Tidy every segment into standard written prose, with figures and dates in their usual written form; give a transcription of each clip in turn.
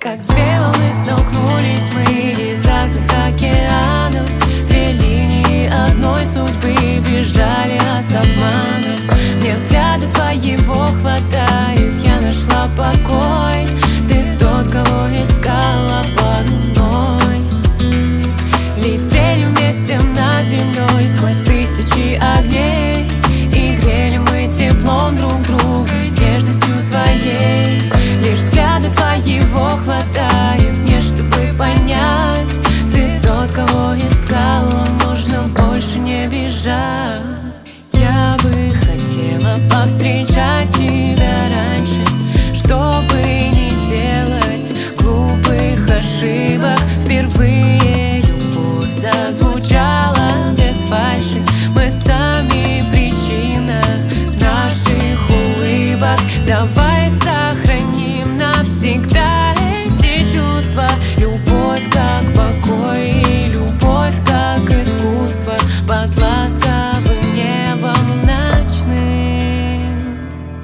Как две волны столкнулись мы из разных океанов. Две линии одной судьбы бежали от обманов. Мне взгляда твоего хватает, я нашла покой. Ты тот, кого искала под луной. Летели вместе над землей сквозь тысячи огней. И грели мы теплом друг друга, нежностью своей. Лишь взгляда твоего хватает мне, чтобы понять, ты тот, кого искала, можно больше не бежать. Я бы хотела повстречать тебя раньше, чтобы не делать глупых ошибок. Впервые любовь зазвучала без фальши. Мы сами причина наших улыбок. Давай сохраним навсегда эти чувства. Любовь как покой и любовь как искусство под ласковым небом ночным.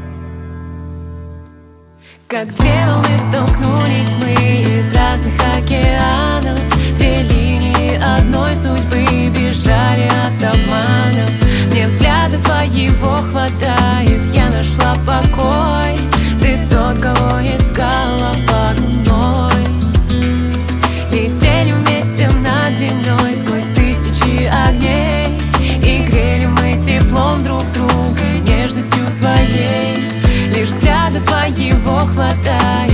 Как две волны столкнулись мы из разных океанов. Две линии одной судьбы бежали от обманов. Мне взгляда твоего хватает, я нашла покой. Ты тот, кого искала под луной. Летели вместе над землей сквозь тысячи огней. И грели мы теплом друг друга, нежностью своей. Лишь взгляда твоего хватает.